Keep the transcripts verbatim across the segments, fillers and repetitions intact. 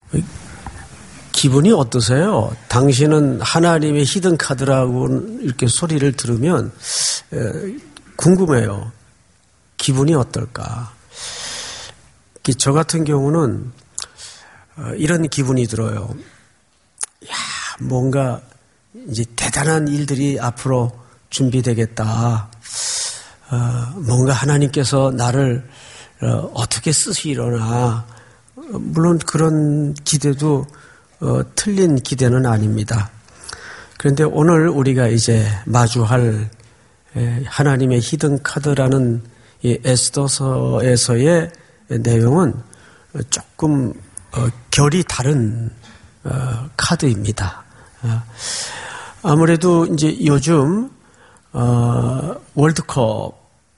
기분이 어떠세요? 당신은 하나님의 히든 카드라고 이렇게 소리를 들으면 궁금해요. 기분이 어떨까? 저 같은 경우는 이런 기분이 들어요. 야, 뭔가 이제 대단한 일들이 앞으로 준비되겠다. 어, 뭔가 하나님께서 나를 어, 어떻게 쓰시려나. 물론 그런 기대도 어, 틀린 기대는 아닙니다. 그런데 오늘 우리가 이제 마주할 에, 하나님의 히든 카드라는 이 에스더서에서의 내용은 조금 어, 결이 다른 어, 카드입니다. 어, 아무래도 이제 요즘 어, 월드컵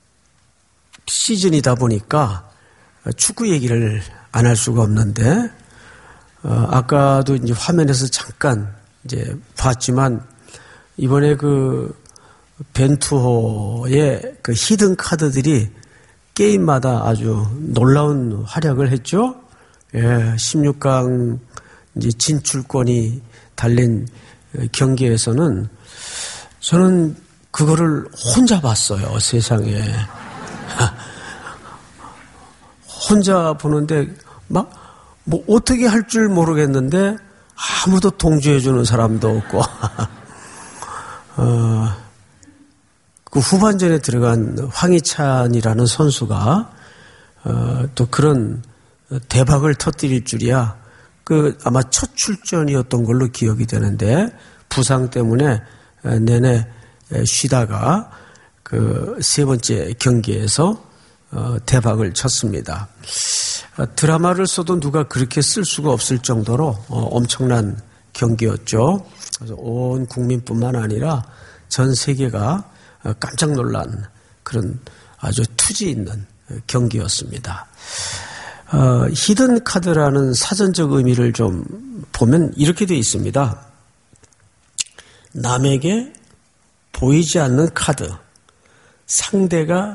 시즌이다 보니까 축구 얘기를 안 할 수가 없는데, 어, 아까도 이제 화면에서 잠깐 이제 봤지만, 이번에 그 벤투호의 그 히든 카드들이 게임마다 아주 놀라운 활약을 했죠. 예, 십육 강 이제 진출권이 달린 경기에서는 저는 그거를 혼자 봤어요, 세상에. 혼자 보는데 막 뭐 어떻게 할 줄 모르겠는데 아무도 동조해주는 사람도 없고 어, 그 후반전에 들어간 황희찬이라는 선수가 어, 또 그런 대박을 터뜨릴 줄이야. 그 아마 첫 출전이었던 걸로 기억이 되는데 부상 때문에 내내 쉬다가 그 세 번째 경기에서 어, 대박을 쳤습니다. 어, 드라마를 써도 누가 그렇게 쓸 수가 없을 정도로 어, 엄청난 경기였죠. 그래서 온 국민뿐만 아니라 전 세계가 어, 깜짝 놀란 그런 아주 투지 있는 경기였습니다. 어, 히든 카드라는 사전적 의미를 좀 보면 이렇게 되어 있습니다. 남에게 보이지 않는 카드, 상대가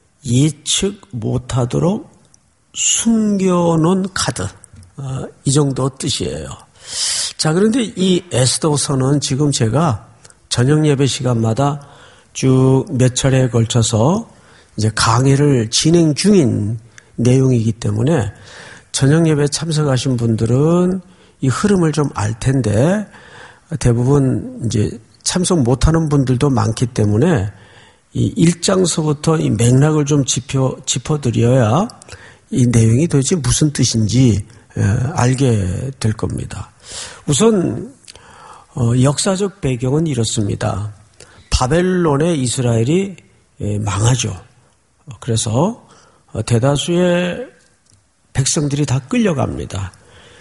예측 못하도록 숨겨놓은 카드, 어, 이 정도 뜻이에요. 자, 그런데 이 에스더서는 지금 제가 저녁 예배 시간마다 쭉 몇 차례에 걸쳐서 이제 강의를 진행 중인 내용이기 때문에 저녁 예배 참석하신 분들은 이 흐름을 좀 알 텐데 대부분 이제 참석 못하는 분들도 많기 때문에 이 일 장서부터 이 맥락을 좀 짚어, 짚어드려야 이 내용이 도대체 무슨 뜻인지 알게 될 겁니다. 우선 어, 역사적 배경은 이렇습니다. 바벨론에 이스라엘이 망하죠. 그래서 대다수의 백성들이 다 끌려갑니다.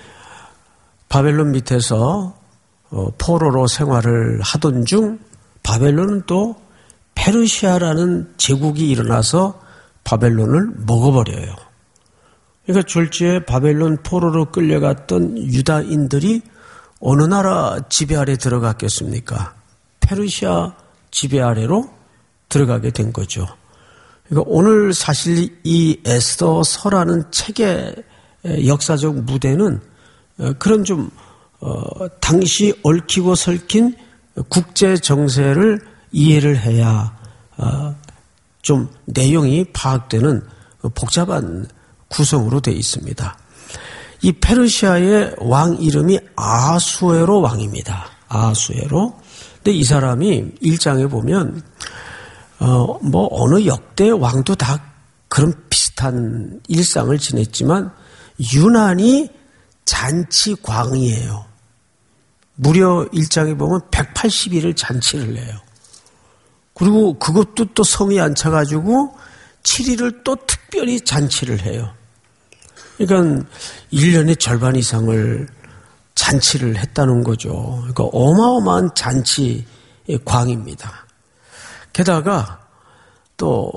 바벨론 밑에서 포로로 생활을 하던 중 바벨론은 또 페르시아라는 제국이 일어나서 바벨론을 먹어버려요. 그러니까 졸지에 바벨론 포로로 끌려갔던 유다인들이 어느 나라 지배 아래 들어갔겠습니까? 페르시아 지배 아래로 들어가게 된 거죠. 그러니까 오늘 사실 이 에스더서라는 책의 역사적 무대는 그런 좀 어, 당시 얽히고 설킨 국제 정세를 이해를 해야 어, 좀 내용이 파악되는 복잡한 구성으로 되어 있습니다. 이 페르시아의 왕 이름이 아수에로 왕입니다. 아수에로. 근데 이 사람이 일 장에 보면 어, 뭐 어느 역대 왕도 다 그런 비슷한 일상을 지냈지만 유난히 잔치광이에요. 무려 일 장에 보면 백팔십 일을 잔치를 해요. 그리고 그것도 또 성이 안 차가지고 칠 일을 또 특별히 잔치를 해요. 그러니까 일 년의 절반 이상을 잔치를 했다는 거죠. 그러니까 어마어마한 잔치의 광입니다. 게다가 또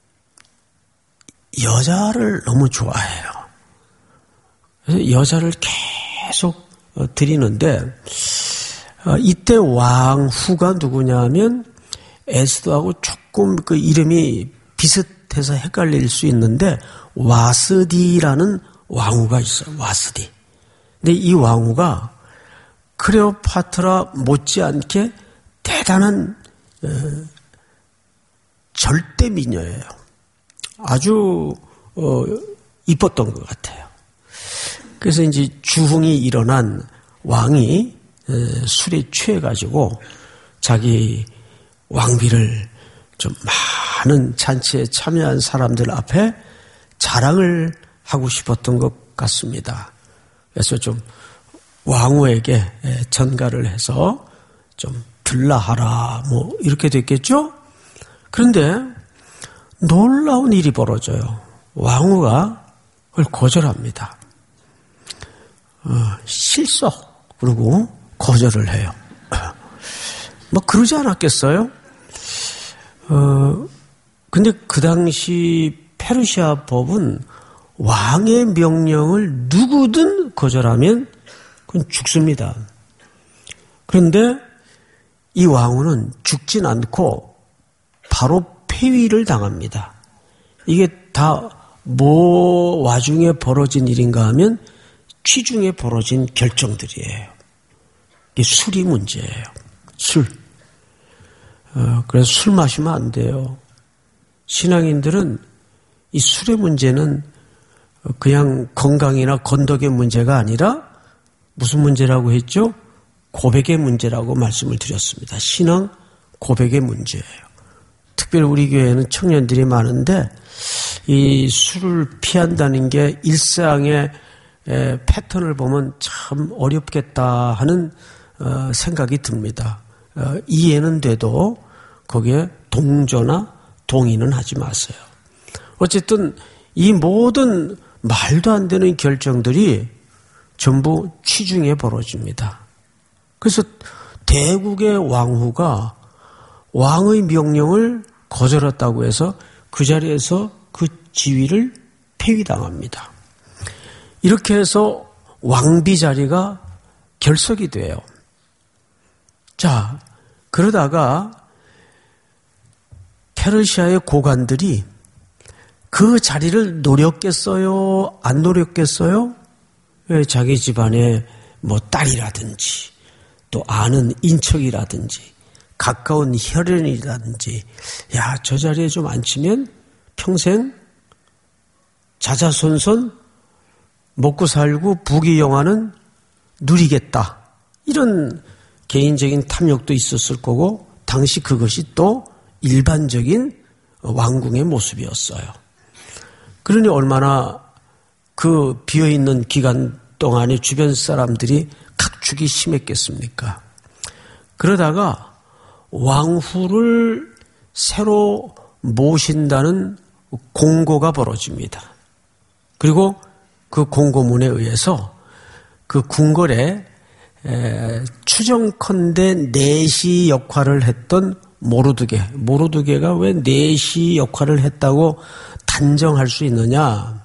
여자를 너무 좋아해요. 그래서 여자를 계속 드리는데 이때 왕후가 누구냐면 에스더하고 조금 그 이름이 비슷해서 헷갈릴 수 있는데 와스디라는 왕후가 있어요. 와스디. 근데 이 왕후가 클레오파트라 못지않게 대단한 에, 절대 미녀예요. 아주 어, 이뻤던 것 같아요. 그래서 이제 주흥이 일어난 왕이 에, 술에 취해가지고 자기 왕비를 좀 많은 잔치에 참여한 사람들 앞에 자랑을 하고 싶었던 것 같습니다. 그래서 좀 왕후에게 전가를 해서 좀 들라하라 뭐 이렇게 됐겠죠? 그런데 놀라운 일이 벌어져요. 왕후가 그걸 거절합니다. 어, 실속 그리고 거절을 해요. 뭐 그러지 않았겠어요? 어, 근데 그 당시 페르시아 법은 왕의 명령을 누구든 거절하면 그건 죽습니다. 그런데 이 왕후는 죽진 않고 바로 폐위를 당합니다. 이게 다 뭐 와중에 벌어진 일인가 하면 취중에 벌어진 결정들이에요. 이게 술이 문제예요. 술. 어, 그래서 술 마시면 안 돼요. 신앙인들은 이 술의 문제는 그냥 건강이나 건덕의 문제가 아니라 무슨 문제라고 했죠? 고백의 문제라고 말씀을 드렸습니다. 신앙 고백의 문제예요. 특별히 우리 교회에는 청년들이 많은데 이 술을 피한다는 게 일상의 패턴을 보면 참 어렵겠다 하는 생각이 듭니다. 이해는 돼도 거기에 동조나 동의는 하지 마세요. 어쨌든 이 모든 말도 안 되는 결정들이 전부 취중에 벌어집니다. 그래서 대국의 왕후가 왕의 명령을 거절했다고 해서 그 자리에서 그 지위를 폐위당합니다. 이렇게 해서 왕비 자리가 결석이 돼요. 자, 그러다가 페르시아의 고관들이 그 자리를 노렸겠어요? 안 노렸겠어요? 자기 집안에 뭐 딸이라든지 또 아는 인척이라든지 가까운 혈연이라든지 야, 저 자리에 좀 앉히면 평생 자자손손 먹고 살고 부귀영화는 누리겠다. 이런 개인적인 탐욕도 있었을 거고 당시 그것이 또 일반적인 왕궁의 모습이었어요. 그러니 얼마나 그 비어있는 기간 동안에 주변 사람들이 각축이 심했겠습니까? 그러다가 왕후를 새로 모신다는 공고가 벌어집니다. 그리고 그 공고문에 의해서 그 궁궐에 추정컨대 내시 역할을 했던 모르드게, 모르드게가 왜 내시 역할을 했다고 단정할 수 있느냐?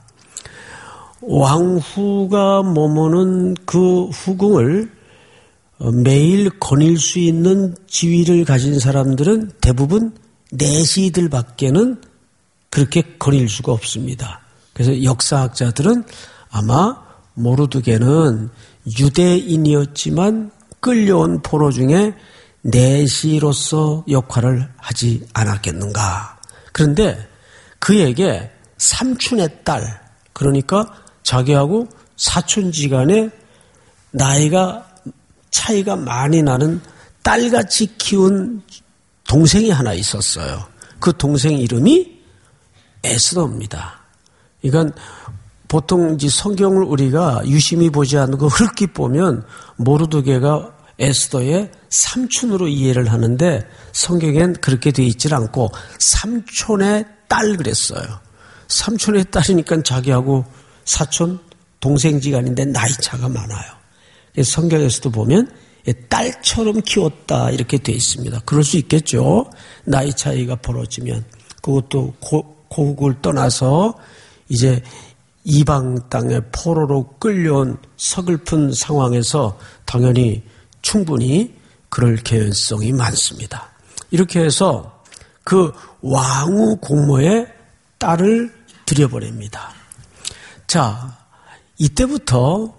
왕후가 머무는 그 후궁을 매일 거닐 수 있는 지위를 가진 사람들은 대부분 내시들밖에는 그렇게 거닐 수가 없습니다. 그래서 역사학자들은 아마 모르드게는 유대인이었지만 끌려온 포로 중에 내시로서 역할을 하지 않았겠는가. 그런데 그에게 삼촌의 딸, 그러니까 자기하고 사촌지간에 나이가 차이가 많이 나는 딸같이 키운 동생이 하나 있었어요. 그 동생 이름이 에스더입니다. 이건 보통 이제 성경을 우리가 유심히 보지 않고 흐릿히 보면 모르드게가 에스더의 삼촌으로 이해를 하는데 성경엔 그렇게 되어 있질 않고 삼촌의 딸 그랬어요. 삼촌의 딸이니까 자기하고 사촌 동생지간인데 나이 차가 많아요. 성경에서도 보면 딸처럼 키웠다 이렇게 되어 있습니다. 그럴 수 있겠죠. 나이 차이가 벌어지면. 그것도 고, 고국을 떠나서 이제 이방 땅의 포로로 끌려온 서글픈 상황에서 당연히 충분히 그럴 개연성이 많습니다. 이렇게 해서 그 왕후 공모에 딸을 들여버립니다. 자, 이때부터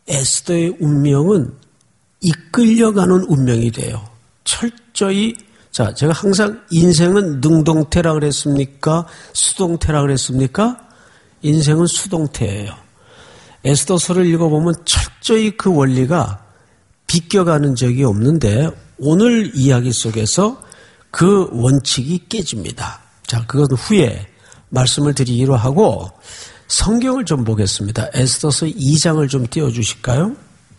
에스더의 운명은 이끌려가는 운명이 돼요. 철저히. 자, 제가 항상 인생은 능동태라 그랬습니까? 수동태라 그랬습니까? 인생은 수동태예요. 에스더서를 읽어보면 철저히 그 원리가 비껴가는 적이 없는데 오늘 이야기 속에서 그 원칙이 깨집니다. 자, 그건 후에 말씀을 드리기로 하고 성경을 좀 보겠습니다. 에스더서 이 장을 좀 띄워주실까요?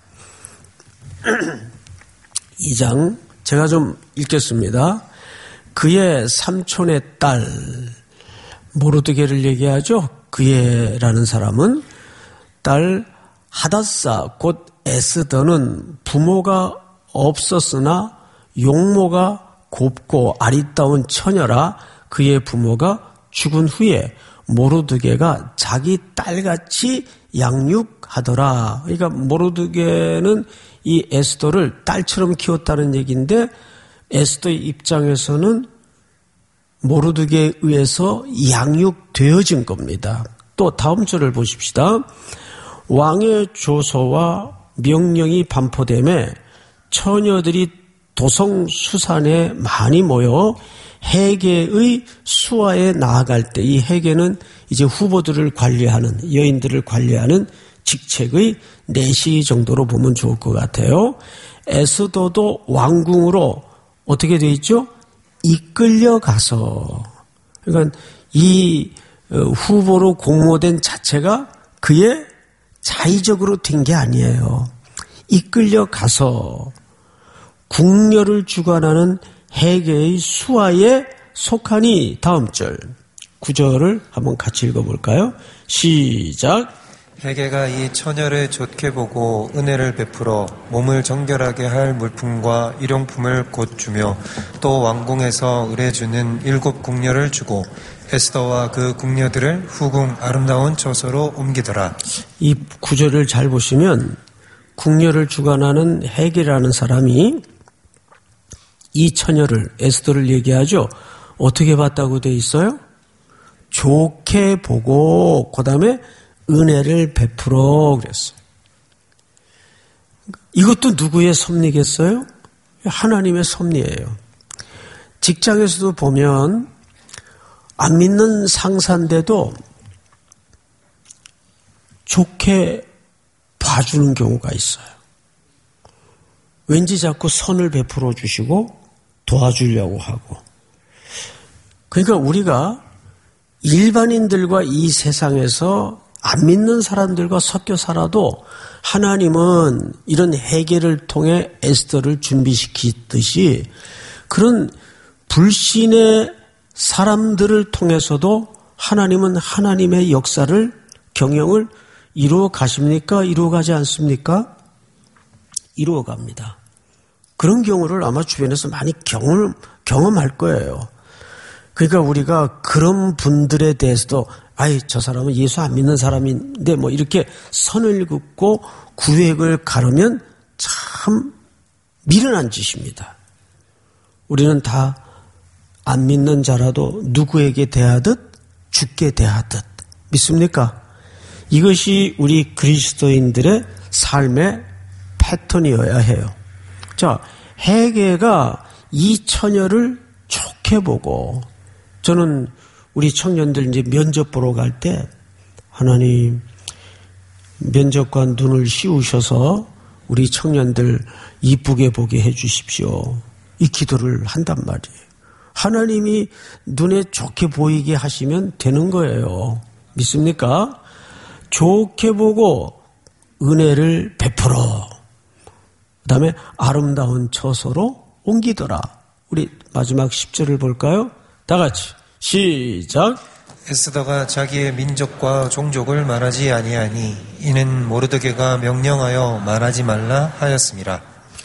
이 장 제가 좀 읽겠습니다. 그의 삼촌의 딸 모르드게를 얘기하죠. 그의라는 사람은 딸 하닷사 곧 에스더는 부모가 없었으나 용모가 곱고 아리따운 처녀라. 그의 부모가 죽은 후에 모르드게가 자기 딸같이 양육하더라. 그러니까 모르드게는 이 에스더를 딸처럼 키웠다는 얘기인데 에스더의 입장에서는 모르드게에 의해서 양육되어진 겁니다. 또 다음 절을 보십시다. 왕의 조서와 명령이 반포됨에 처녀들이 도성수산에 많이 모여 해계의 수하에 나아갈 때, 이 해계는 이제 후보들을 관리하는, 여인들을 관리하는 직책의 내시 정도로 보면 좋을 것 같아요. 에스더도 왕궁으로 어떻게 돼 있죠? 이끌려가서, 그러니까 이 후보로 공모된 자체가 그의 자의적으로 된 게 아니에요. 이끌려가서 궁녀를 주관하는 해계의 수하에 속하니. 다음 절 구 절을 한번 같이 읽어볼까요? 시작. 해계가 이 처녀를 좋게 보고 은혜를 베풀어 몸을 정결하게 할 물품과 일용품을 곧 주며 또 왕궁에서 의뢰주는 일곱 궁녀를 주고 에스더와 그 궁녀들을 후궁 아름다운 처소로 옮기더라. 이 구절을 잘 보시면 궁녀를 주관하는 해계라는 사람이 이 처녀를, 에스더를 얘기하죠. 어떻게 봤다고 돼 있어요? 좋게 보고 그 다음에 은혜를 베풀어 그랬어요. 이것도 누구의 섭리겠어요? 하나님의 섭리예요. 직장에서도 보면 안 믿는 상사인데도 좋게 봐주는 경우가 있어요. 왠지 자꾸 선을 베풀어 주시고 도와주려고 하고. 그러니까 우리가 일반인들과 이 세상에서 안 믿는 사람들과 섞여 살아도 하나님은 이런 해계를 통해 에스더를 준비시키듯이 그런 불신의 사람들을 통해서도 하나님은 하나님의 역사를, 경영을 이루어 가십니까? 이루어 가지 않습니까? 이루어 갑니다. 그런 경우를 아마 주변에서 많이 경험, 경험할 거예요. 그러니까 우리가 그런 분들에 대해서도 아이, 저 사람은 예수 안 믿는 사람인데 뭐 이렇게 선을 긋고 구획을 가르면 참 미련한 짓입니다. 우리는 다 안 믿는 자라도 누구에게 대하듯 죽게 대하듯 믿습니까? 이것이 우리 그리스도인들의 삶의 패턴이어야 해요. 자, 해계가 이 처녀를 좋게 보고, 저는 우리 청년들 이제 면접 보러 갈 때 하나님 면접관 눈을 씌우셔서 우리 청년들 이쁘게 보게 해 주십시오. 이 기도를 한단 말이에요. 하나님이 눈에 좋게 보이게 하시면 되는 거예요. 믿습니까? 좋게 보고 은혜를 베풀어. 그 다음에 아름다운 처소로 옮기더라. 우리 마지막 십 절을 볼까요? 다 같이 시작. 에스더가 자기의 민족과 종족을 말하지 아니하니 이는 모르드게가 명령하여 말하지 말라 하였습니다.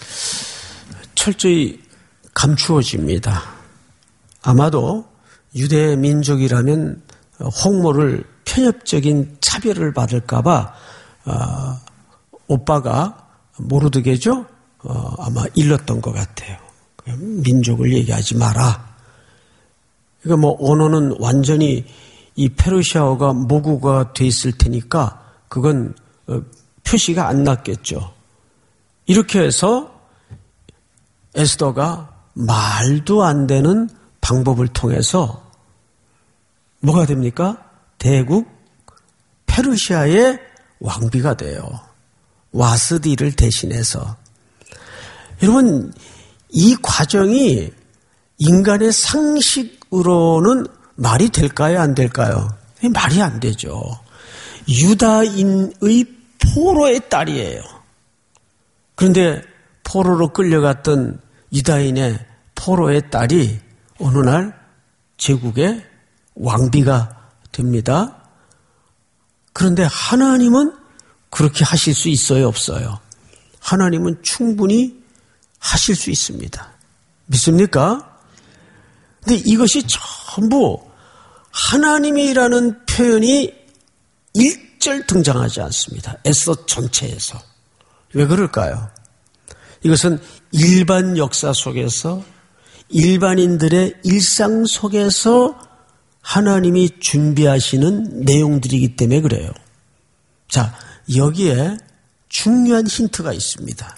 철저히 감추어집니다. 아마도 유대 민족이라면 홍모를 편협적인 차별을 받을까봐 어, 오빠가 모르드게죠? 어, 아마 일렀던 것 같아요. 민족을 얘기하지 마라. 그러니까 뭐 언어는 완전히 이 페르시아어가 모국어가 돼 있을 테니까 그건 표시가 안 났겠죠. 이렇게 해서 에스더가 말도 안 되는 방법을 통해서 뭐가 됩니까? 대국 페르시아의 왕비가 돼요. 와스디를 대신해서. 여러분, 이 과정이 인간의 상식으로는 말이 될까요? 안 될까요? 말이 안 되죠. 유다인의 포로의 딸이에요. 그런데 포로로 끌려갔던 유다인의 포로의 딸이 어느 날 제국의 왕비가 됩니다. 그런데 하나님은 그렇게 하실 수 있어요, 없어요? 하나님은 충분히 하실 수 있습니다. 믿습니까? 근데 이것이 전부 하나님이라는 표현이 일절 등장하지 않습니다. 에스더 전체에서. 왜 그럴까요? 이것은 일반 역사 속에서 일반인들의 일상 속에서 하나님이 준비하시는 내용들이기 때문에 그래요. 자, 여기에 중요한 힌트가 있습니다.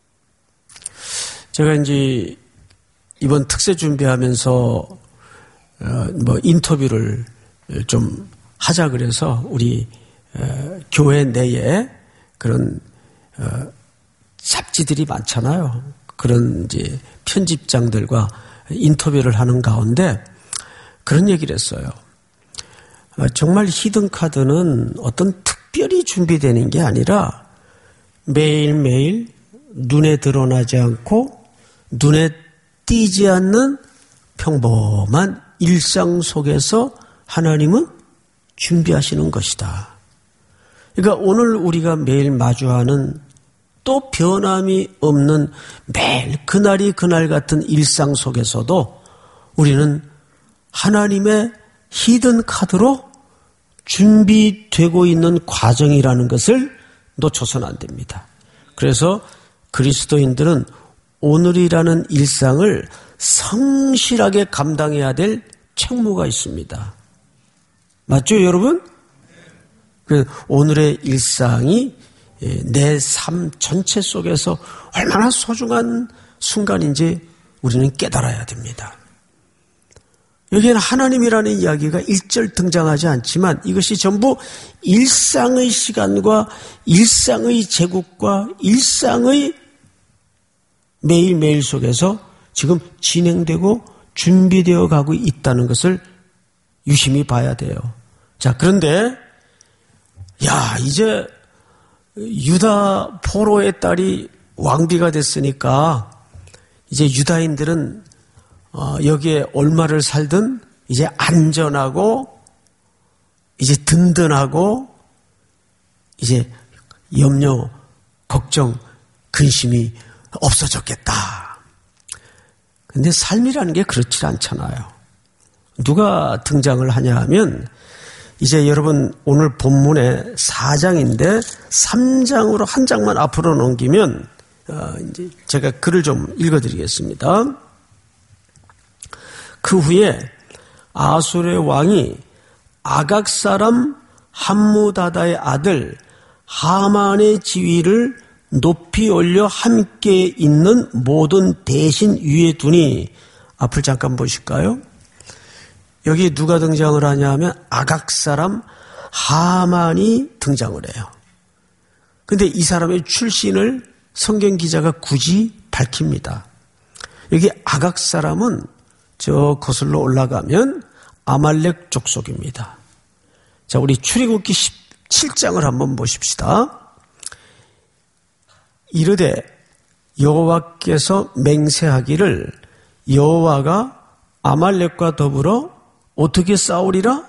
제가 이제 이번 특세 준비하면서 어, 뭐 인터뷰를 좀 하자 그래서 우리 어, 교회 내에 그런 어, 잡지들이 많잖아요. 그런 이제 편집장들과 인터뷰를 하는 가운데 그런 얘기를 했어요. 어, 정말 히든카드는 어떤 특별히 준비되는 게 아니라 매일매일 눈에 드러나지 않고 눈에 띄지 않는 평범한 일상 속에서 하나님은 준비하시는 것이다. 그러니까 오늘 우리가 매일 마주하는 또 변함이 없는 매일 그날이 그날 같은 일상 속에서도 우리는 하나님의 히든 카드로 준비되고 있는 과정이라는 것을 놓쳐서는 안 됩니다. 그래서 그리스도인들은 오늘이라는 일상을 성실하게 감당해야 될 책무가 있습니다. 맞죠, 여러분? 오늘의 일상이 내 삶 전체 속에서 얼마나 소중한 순간인지 우리는 깨달아야 됩니다. 여기에는 하나님이라는 이야기가 일절 등장하지 않지만 이것이 전부 일상의 시간과 일상의 제국과 일상의 매일매일 속에서 지금 진행되고 준비되어 가고 있다는 것을 유심히 봐야 돼요. 자, 그런데 야, 이제 유다 포로의 딸이 왕비가 됐으니까 이제 유다인들은 어, 여기에 얼마를 살든 이제 안전하고 이제 든든하고 이제 염려, 걱정, 근심이 없어졌겠다. 근데 삶이라는 게 그렇지 않잖아요. 누가 등장을 하냐 하면 이제 여러분 오늘 본문의 사 장인데 삼 장으로 한 장만 앞으로 넘기면 어, 이제 제가 글을 좀 읽어드리겠습니다. 그 후에 아수르의 왕이 아각 사람 함무다다의 아들 하만의 지위를 높이 올려 함께 있는 모든 대신 위에 두니, 앞을 잠깐 보실까요? 여기 누가 등장을 하냐 하면 아각 사람 하만이 등장을 해요. 근데 이 사람의 출신을 성경 기자가 굳이 밝힙니다. 여기 아각 사람은 저 거슬러 올라가면 아말렉 족속입니다. 자, 우리 출애굽기 십칠 장을 한번 보십시다. 이르되 여호와께서 맹세하기를 여호와가 아말렉과 더불어 어떻게 싸우리라?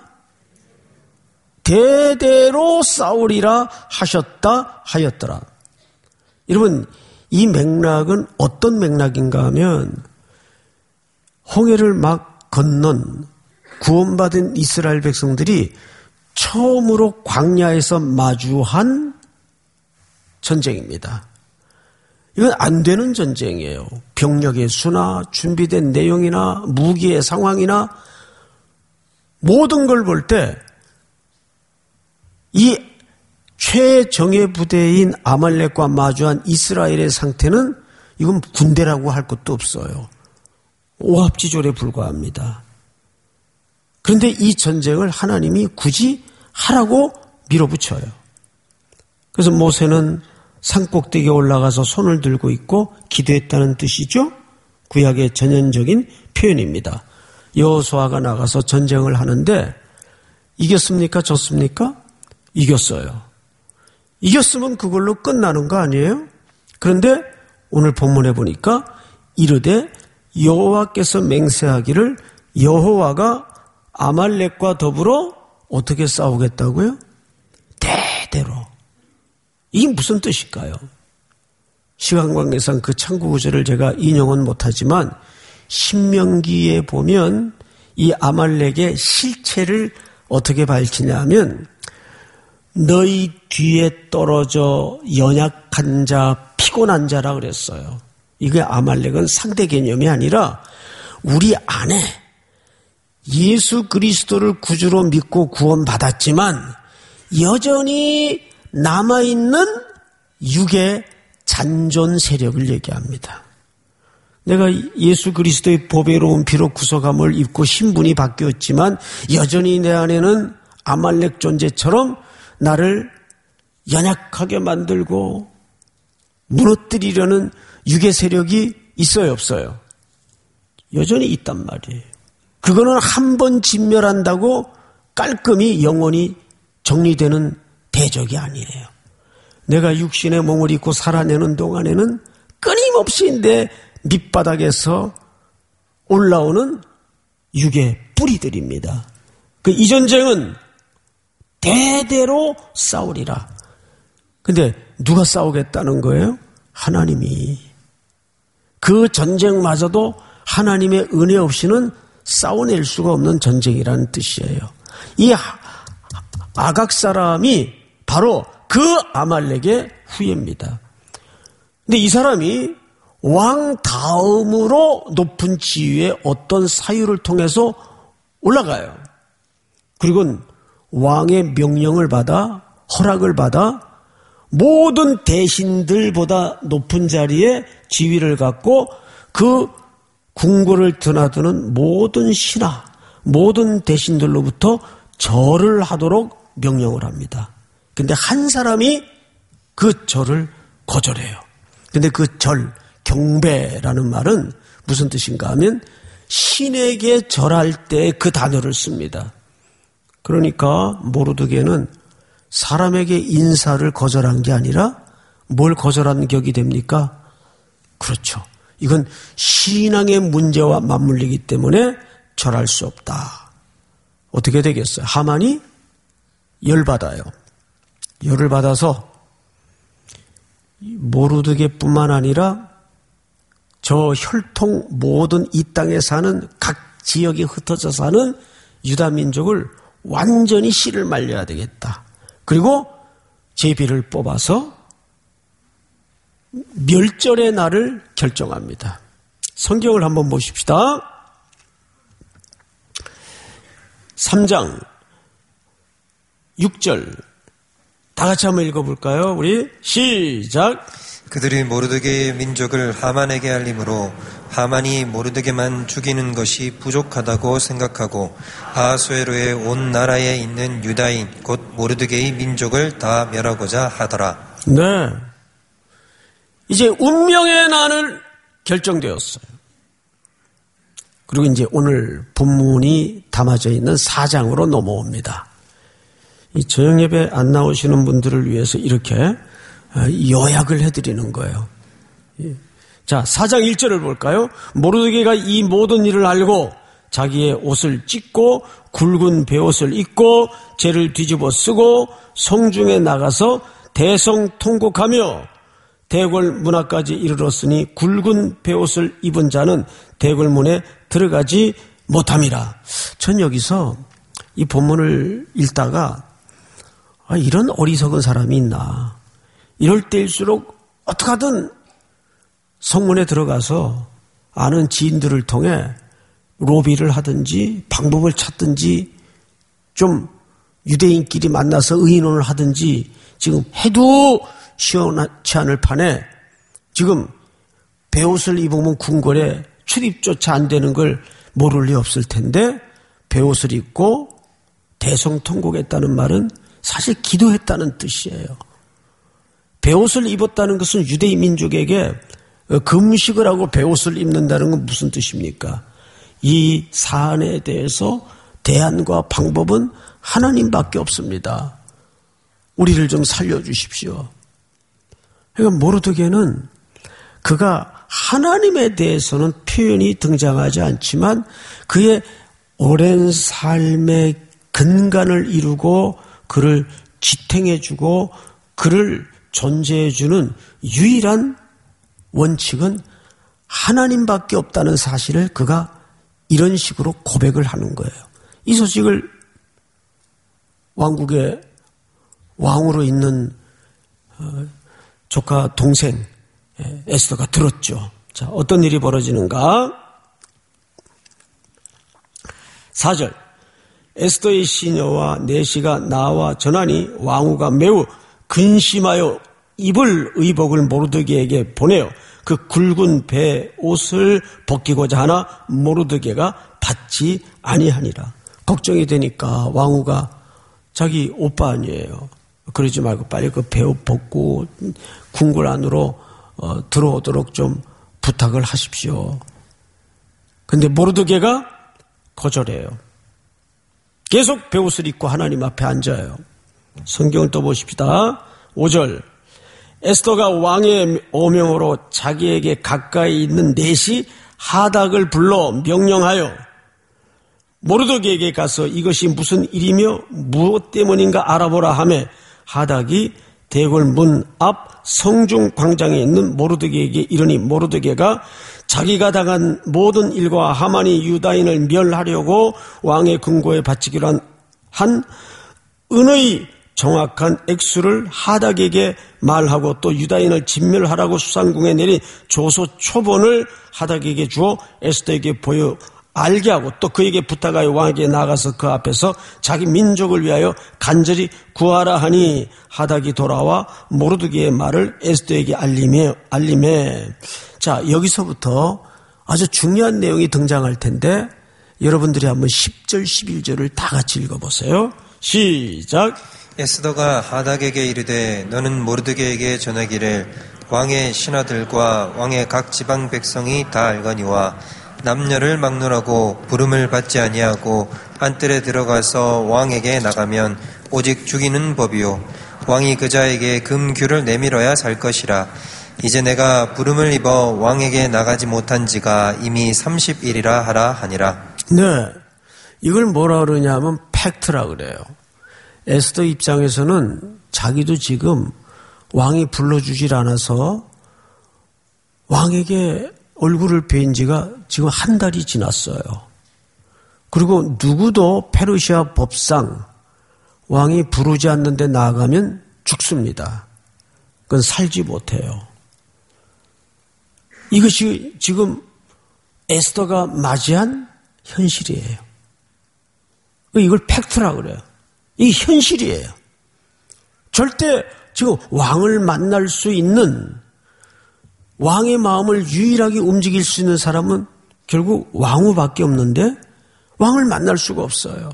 대대로 싸우리라 하셨다 하였더라. 여러분, 이 맥락은 어떤 맥락인가 하면 홍해를 막 건넌 구원받은 이스라엘 백성들이 처음으로 광야에서 마주한 전쟁입니다. 이건 안 되는 전쟁이에요. 병력의 수나 준비된 내용이나 무기의 상황이나 모든 걸 볼 때 이 최정예 부대인 아말렉과 마주한 이스라엘의 상태는 이건 군대라고 할 것도 없어요. 오합지졸에 불과합니다. 그런데 이 전쟁을 하나님이 굳이 하라고 밀어붙여요. 그래서 모세는 산꼭대기에 올라가서 손을 들고 있고 기도했다는 뜻이죠. 구약의 전형적인 표현입니다. 여호수아가 나가서 전쟁을 하는데 이겼습니까? 졌습니까? 이겼어요. 이겼으면 그걸로 끝나는 거 아니에요? 그런데 오늘 본문에 보니까 이르되 여호와께서 맹세하기를 여호와가 아말렉과 더불어 어떻게 싸우겠다고요? 대대로. 이게 무슨 뜻일까요? 시간 관계상 그 참고 구절을 제가 인용은 못하지만 신명기에 보면 이 아말렉의 실체를 어떻게 밝히냐 하면 너희 뒤에 떨어져 연약한 자, 피곤한 자라 그랬어요. 이게 아말렉은 상대 개념이 아니라 우리 안에 예수 그리스도를 구주로 믿고 구원받았지만 여전히 남아있는 육의 잔존 세력을 얘기합니다. 내가 예수 그리스도의 보배로운 피로 구속함을 입고 신분이 바뀌었지만 여전히 내 안에는 아말렉 존재처럼 나를 연약하게 만들고 무너뜨리려는 육의 세력이 있어요, 없어요? 여전히 있단 말이에요. 그거는 한 번 진멸한다고 깔끔히 영원히 정리되는 대적이 아니에요. 내가 육신의 몸을 입고 살아내는 동안에는 끊임없이 내 밑바닥에서 올라오는 육의 뿌리들입니다. 그 이 전쟁은 대대로 싸우리라. 근데 누가 싸우겠다는 거예요? 하나님이. 그 전쟁마저도 하나님의 은혜 없이는 싸워낼 수가 없는 전쟁이라는 뜻이에요. 이 아각 사람이 바로 그 아말렉의 후예입니다. 근데 이 사람이 왕 다음으로 높은 지위에 어떤 사유를 통해서 올라가요. 그리고 왕의 명령을 받아 허락을 받아 모든 대신들보다 높은 자리에 지위를 갖고 그 궁궐을 드나드는 모든 신하, 모든 대신들로부터 절을 하도록 명령을 합니다. 근데 한 사람이 그 절을 거절해요. 근데 그 절, 경배라는 말은 무슨 뜻인가 하면 신에게 절할 때 그 단어를 씁니다. 그러니까 모르드게는 사람에게 인사를 거절한 게 아니라 뭘 거절한 격이 됩니까? 그렇죠. 이건 신앙의 문제와 맞물리기 때문에 절할 수 없다. 어떻게 되겠어요? 하만이 열받아요. 열을 받아서 모르드게뿐만 아니라 저 혈통 모든 이 땅에 사는 각 지역에 흩어져 사는 유다 민족을 완전히 씨를 말려야 되겠다. 그리고 제비를 뽑아서 멸절의 날을 결정합니다. 성경을 한번 보십시다. 삼 장 육 절 다 같이 한번 읽어볼까요? 우리 시작. 그들이 모르드게의 민족을 하만에게 알림으로 하만이 모르드게만 죽이는 것이 부족하다고 생각하고 아하수에로의 온 나라에 있는 유다인 곧 모르드게의 민족을 다 멸하고자 하더라. 네, 이제 운명의 날을 결정되었어요. 그리고 이제 오늘 본문이 담아져 있는 사 장으로 넘어옵니다. 이 저녁 예배 안 나오시는 분들을 위해서 이렇게 요약을 해드리는 거예요. 자, 사 장 일 절을 볼까요? 모르드게가 이 모든 일을 알고 자기의 옷을 찢고 굵은 베옷을 입고 죄를 뒤집어 쓰고 성중에 나가서 대성통곡하며 대궐 문 앞까지 이르렀으니 굵은 베옷을 입은 자는 대궐 문에 들어가지 못함이라. 전 여기서 이 본문을 읽다가 아, 이런 어리석은 사람이 있나. 이럴 때일수록 어떻게든 성문에 들어가서 아는 지인들을 통해 로비를 하든지 방법을 찾든지 좀 유대인끼리 만나서 의논을 하든지 지금 해도 시원치 않을 판에 지금 베옷을 입으면 궁궐에 출입조차 안 되는 걸 모를 리 없을 텐데 베옷을 입고 대성통곡했다는 말은 사실 기도했다는 뜻이에요. 베옷을 입었다는 것은 유대인 민족에게 금식을 하고 베옷을 입는다는 건 무슨 뜻입니까? 이 사안에 대해서 대안과 방법은 하나님밖에 없습니다. 우리를 좀 살려주십시오. 그러니까 모르드게는 그가 하나님에 대해서는 표현이 등장하지 않지만 그의 오랜 삶의 근간을 이루고 그를 지탱해주고 그를 존재해주는 유일한 원칙은 하나님밖에 없다는 사실을 그가 이런 식으로 고백을 하는 거예요. 이 소식을 왕국의 왕으로 있는 조카 동생 에스더가 들었죠. 자, 어떤 일이 벌어지는가? 사 절 에스더의 시녀와 내시가 나와 전하니 왕후가 매우 근심하여 입을 의복을 모르드게에게 보내어 그 굵은 배 옷을 벗기고자 하나 모르드게가 받지 아니하니라. 걱정이 되니까 왕후가 자기 오빠 아니에요. 그러지 말고 빨리 그 배 옷 벗고 궁궐 안으로 어, 들어오도록 좀 부탁을 하십시오. 근데 모르드게가 거절해요. 계속 베옷을 입고 하나님 앞에 앉아요. 성경을 또 보십시다. 오 절 에스더가 왕의 오명으로 자기에게 가까이 있는 넷이 하닥을 불러 명령하여 모르드게에게 가서 이것이 무슨 일이며 무엇 때문인가 알아보라 하매 하닥이 대궐 문 앞 성중 광장에 있는 모르드게에게 이르니 모르드게가 자기가 당한 모든 일과 하만이 유다인을 멸하려고 왕의 금고에 바치기로 한, 한 은의 정확한 액수를 하닥에게 말하고 또 유다인을 진멸하라고 수상궁에 내린 조서 초본을 하닥에게 주어 에스더에게 보여 알게 하고 또 그에게 부탁하여 왕에게 나가서 그 앞에서 자기 민족을 위하여 간절히 구하라 하니 하닥이 돌아와 모르드게의 말을 에스더에게 알림해, 알림해. 자, 여기서부터 아주 중요한 내용이 등장할 텐데 여러분들이 한번 십 절, 십일 절을 다 같이 읽어보세요. 시작. 에스더가 하닥에게 이르되 너는 모르드게에게 전하기를 왕의 신하들과 왕의 각 지방 백성이 다 알거니와 남녀를 막론하고 부름을 받지 아니하고 안뜰에 들어가서 왕에게 나가면 오직 죽이는 법이요 왕이 그자에게 금규를 내밀어야 살 것이라. 이제 내가 부름을 입어 왕에게 나가지 못한 지가 이미 삼십 일이라 하라 하니라. 네, 이걸 뭐라 그러냐면 팩트라 그래요. 에스더 입장에서는 자기도 지금 왕이 불러주질 않아서 왕에게 얼굴을 뵌 지가 지금 한 달이 지났어요. 그리고 누구도 페르시아 법상 왕이 부르지 않는데 나아가면 죽습니다. 그건 살지 못해요. 이것이 지금 에스더가 맞이한 현실이에요. 이걸 팩트라 그래요. 이 현실이에요. 절대 지금 왕을 만날 수 있는 왕의 마음을 유일하게 움직일 수 있는 사람은 결국 왕후밖에 없는데 왕을 만날 수가 없어요.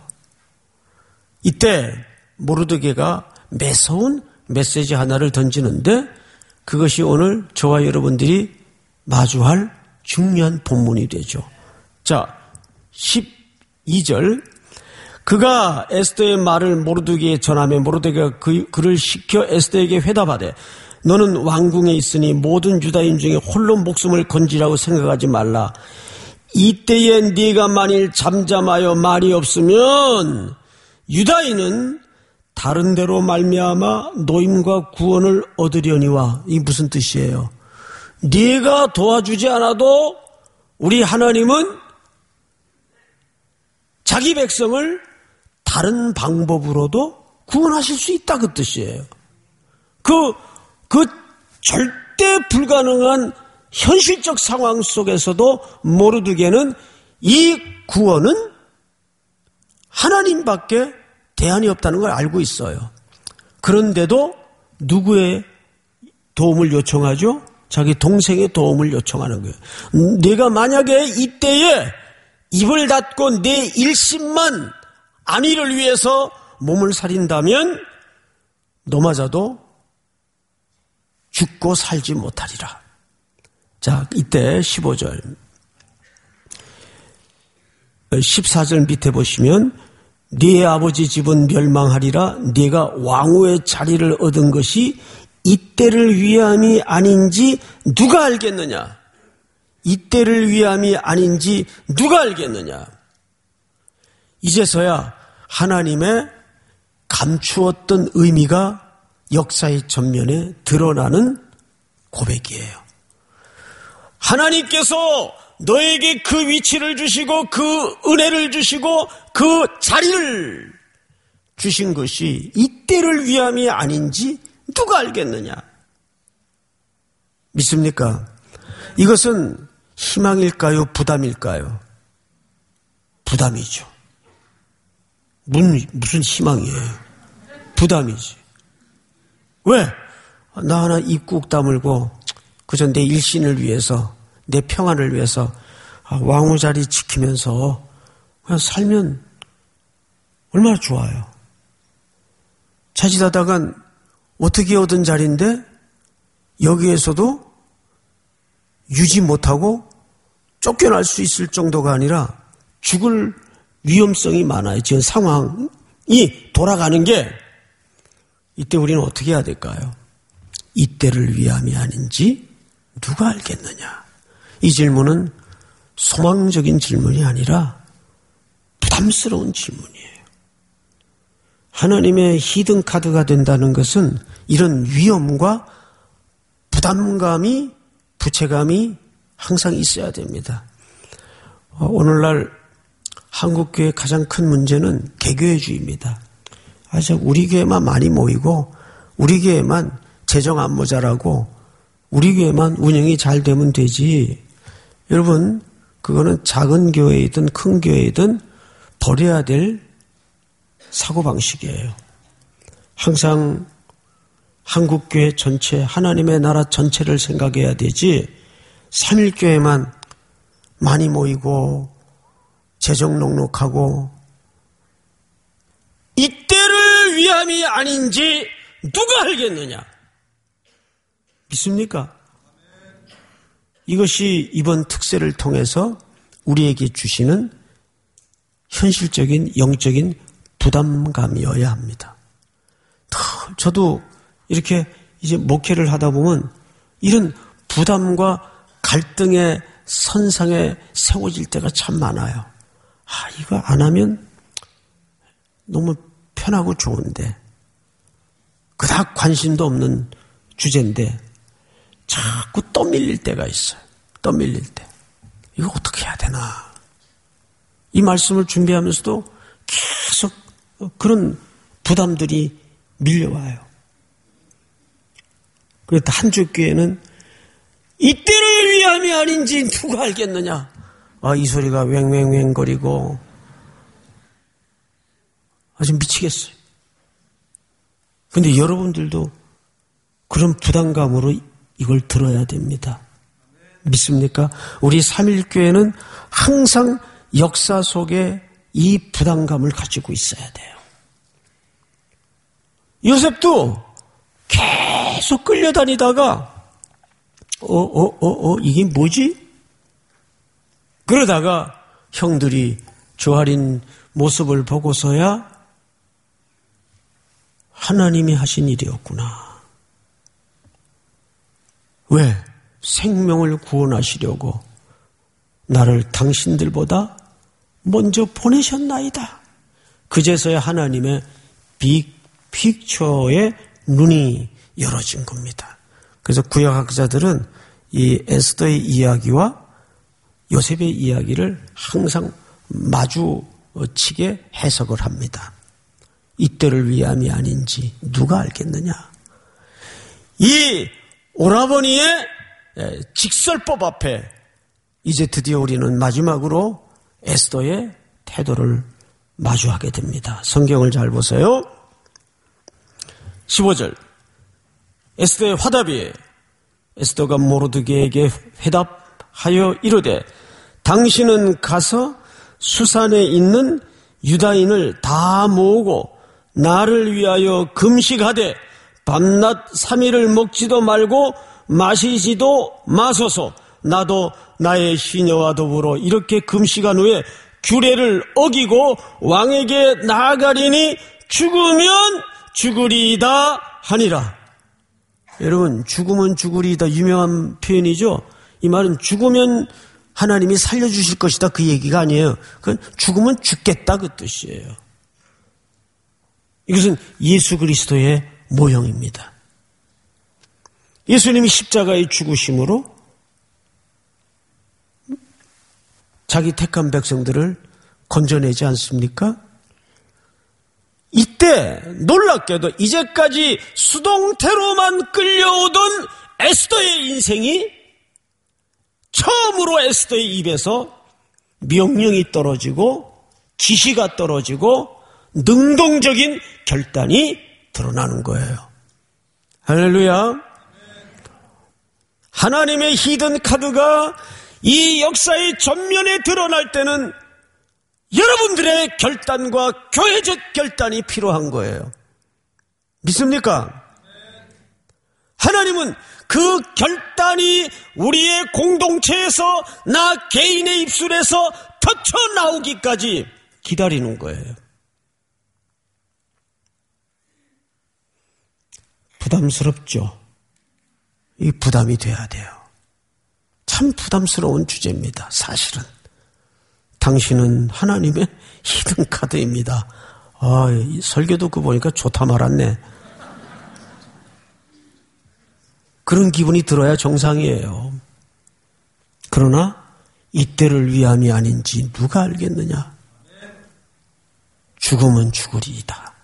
이때 모르드게가 매서운 메시지 하나를 던지는데 그것이 오늘 저와 여러분들이 마주할 중요한 본문이 되죠. 자, 십이 절 그가 에스더의 말을 모르드게에 전하며 모르드게가 그, 그를 시켜 에스더에게 회답하되 너는 왕궁에 있으니 모든 유다인 중에 홀로 목숨을 건지라고 생각하지 말라. 이때에 네가 만일 잠잠하여 말이 없으면 유다인은 다른 데로 말미암아 노임과 구원을 얻으려니와. 이게 무슨 뜻이에요? 네가 도와주지 않아도 우리 하나님은 자기 백성을 다른 방법으로도 구원하실 수 있다 그 뜻이에요. 그 그 절대 불가능한 현실적 상황 속에서도 모르드게는 이 구원은 하나님밖에 대안이 없다는 걸 알고 있어요. 그런데도 누구의 도움을 요청하죠? 자기 동생의 도움을 요청하는 거예요. 내가 만약에 이때에 입을 닫고 내 일심만 안위를 위해서 몸을 살인다면 너마저도 죽고 살지 못하리라. 자, 이때 십오 절. 십사 절 밑에 보시면 네 아버지 집은 멸망하리라. 네가 왕후의 자리를 얻은 것이 이때를 위함이 아닌지 누가 알겠느냐? 이때를 위함이 아닌지 누가 알겠느냐? 이제서야 하나님의 감추었던 의미가 역사의 전면에 드러나는 고백이에요. 하나님께서 너에게 그 위치를 주시고 그 은혜를 주시고 그 자리를 주신 것이 이때를 위함이 아닌지 누가 알겠느냐? 믿습니까? 이것은 희망일까요? 부담일까요? 부담이죠. 무슨 희망이에요? 부담이지. 왜? 나 하나 입 꾹 다물고 그저 내 일신을 위해서 내 평안을 위해서 왕후 자리 지키면서 그냥 살면 얼마나 좋아요. 자칫하다간 어떻게 얻은 자리인데 여기에서도 유지 못하고 쫓겨날 수 있을 정도가 아니라 죽을 위험성이 많아요. 지금 상황이 돌아가는 게 이때 우리는 어떻게 해야 될까요? 이때를 위함이 아닌지 누가 알겠느냐? 이 질문은 소망적인 질문이 아니라 부담스러운 질문이에요. 하나님의 히든 카드가 된다는 것은 이런 위험과 부담감이, 부채감이 항상 있어야 됩니다. 오늘날 한국교회의 가장 큰 문제는 개교회주의입니다. 아주 우리 교회만 많이 모이고 우리 교회만 재정 안 모자라고 우리 교회만 운영이 잘 되면 되지. 여러분, 그거는 작은 교회이든 큰 교회이든 버려야 될 사고방식이에요. 항상 한국교회 전체, 하나님의 나라 전체를 생각해야 되지 삼일교회만 많이 모이고 재정 넉넉하고 이때를 위함이 아닌지 누가 알겠느냐? 믿습니까? 이것이 이번 특세를 통해서 우리에게 주시는 현실적인 영적인 부담감이어야 합니다. 저도 이렇게 이제 목회를 하다 보면 이런 부담과 갈등의 선상에 세워질 때가 참 많아요. 아, 이거 안 하면 너무 편하고 좋은데 그닥 관심도 없는 주제인데 자꾸 떠밀릴 때가 있어요. 떠밀릴 때. 이거 어떻게 해야 되나. 이 말씀을 준비하면서도 계속 그런 부담들이 밀려와요. 그래도 한쪽 교회는 이때를 위함이 아닌지 누가 알겠느냐. 아, 이 소리가 왱왱왱거리고 아주 미치겠어요. 근데 여러분들도 그런 부담감으로 이걸 들어야 됩니다. 믿습니까? 우리 삼일교회는 항상 역사 속에 이 부담감을 가지고 있어야 돼요. 요셉도 계속 끌려다니다가 어, 어, 어, 어, 이게 뭐지? 그러다가 형들이 조아린 모습을 보고서야 하나님이 하신 일이었구나. 왜? 생명을 구원하시려고 나를 당신들보다 먼저 보내셨나이다. 그제서야 하나님의 빅 픽처의 눈이 열어진 겁니다. 그래서 구약학자들은 이 에스더의 이야기와 요셉의 이야기를 항상 마주치게 해석을 합니다. 이때를 위함이 아닌지 누가 알겠느냐. 이 오라버니의 직설법 앞에 이제 드디어 우리는 마지막으로 에스더의 태도를 마주하게 됩니다. 성경을 잘 보세요. 십오 절. 에스더의 화답이 에스더가 모르드게에게 회답하여 이르되 당신은 가서 수산에 있는 유다인을 다 모으고 나를 위하여 금식하되 밤낮 삼 일을 먹지도 말고 마시지도 마소서. 나도 나의 시녀와 더불어 이렇게 금식한 후에 규례를 어기고 왕에게 나아가리니 죽으면 죽으리이다 하니라. 여러분, 죽으면 죽으리이다 유명한 표현이죠. 이 말은 죽으면 하나님이 살려주실 것이다 그 얘기가 아니에요. 그건 죽으면 죽겠다 그 뜻이에요. 이것은 예수 그리스도의 모형입니다. 예수님이 십자가의 죽으심으로 자기 택한 백성들을 건져내지 않습니까? 이때 놀랍게도 이제까지 수동태로만 끌려오던 에스더의 인생이 처음으로 에스더의 입에서 명령이 떨어지고 지시가 떨어지고 능동적인 결단이 드러나는 거예요. 할렐루야. 하나님의 히든 카드가 이 역사의 전면에 드러날 때는 여러분들의 결단과 교회적 결단이 필요한 거예요. 믿습니까? 하나님은 그 결단이 우리의 공동체에서 나 개인의 입술에서 터쳐 나오기까지 기다리는 거예요. 부담스럽죠? 이 부담이 돼야 돼요. 참 부담스러운 주제입니다. 사실은. 당신은 하나님의 히든 카드입니다. 아, 이 설교 듣고 보니까 좋다 말았네. 그런 기분이 들어야 정상이에요. 그러나 이때를 위함이 아닌지 누가 알겠느냐? 죽으면 죽으리이다.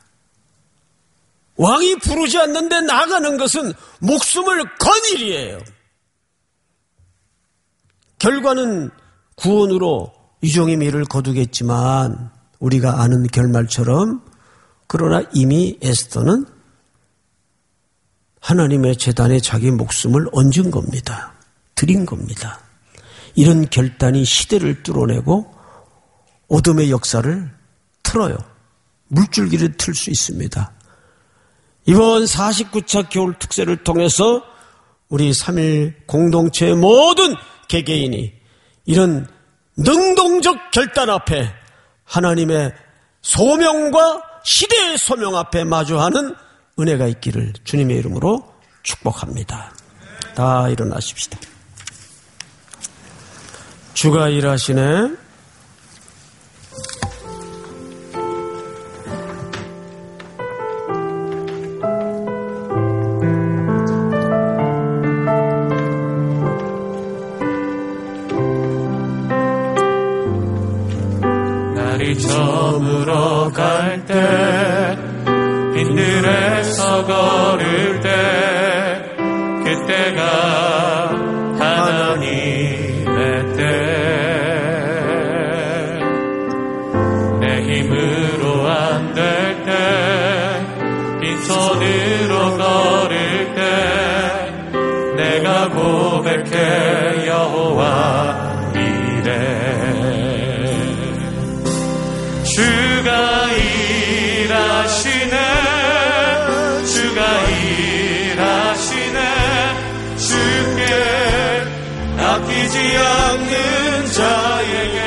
왕이 부르지 않는데 나가는 것은 목숨을 건 일이에요. 결과는 구원으로 유종의 미를 거두겠지만 우리가 아는 결말처럼 그러나 이미 에스더는 하나님의 제단에 자기 목숨을 얹은 겁니다. 드린 겁니다. 이런 결단이 시대를 뚫어내고 어둠의 역사를 틀어요. 물줄기를 틀 수 있습니다. 이번 사십구 차 겨울 특세를 통해서 우리 삼일 공동체의 모든 개개인이 이런 능동적 결단 앞에 하나님의 소명과 시대의 소명 앞에 마주하는 은혜가 있기를 주님의 이름으로 축복합니다. 다 일어나십시다. 주가 일하시네. 저물어 갈 때 빈들에서 걸을 때 그때가 하나님의 때 내 힘으로 안 될 때 빈손으로 걸을 때 내가 고백해 여호와 이래 주가 일하시네 주가 일하시네 주께 아끼지 않는 자에게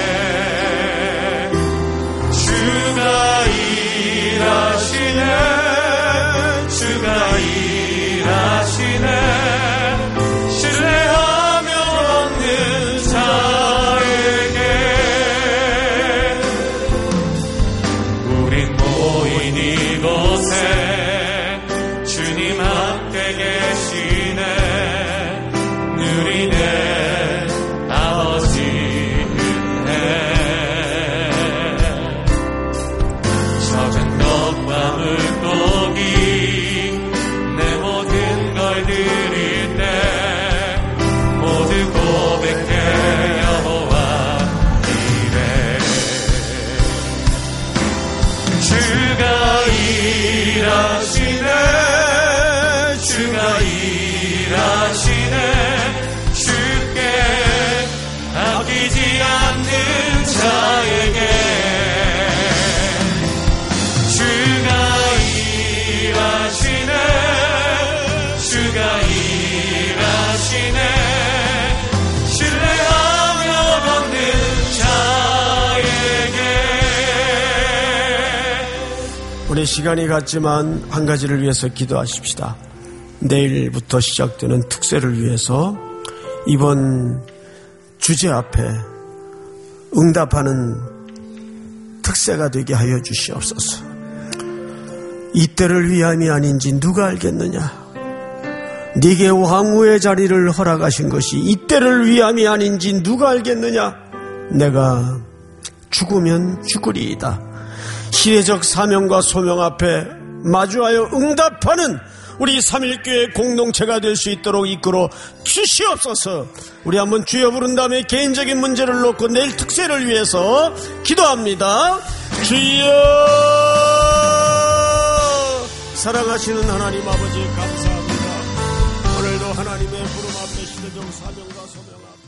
주가 일하시네 주가 일하시네 신뢰하며 얻는 자에게 이곳에 주님 함께 계시네 누리네 아버지 우리 시간이 갔지만 한 가지를 위해서 기도하십시다. 내일부터 시작되는 특세를 위해서 이번 주제 앞에 응답하는 특세가 되게 하여 주시옵소서. 이때를 위함이 아닌지 누가 알겠느냐? 네게 왕후의 자리를 허락하신 것이 이때를 위함이 아닌지 누가 알겠느냐? 내가 죽으면 죽으리이다. 시대적 사명과 소명 앞에 마주하여 응답하는 우리 삼일교회 공동체가 될 수 있도록 이끌어 주시옵소서. 우리 한번 주여 부른 다음에 개인적인 문제를 놓고 내일 특세를 위해서 기도합니다. 주여, 사랑하시는 하나님 아버지 감사합니다. 오늘도 하나님의 부름 앞에 시대적 사명과 소명 앞에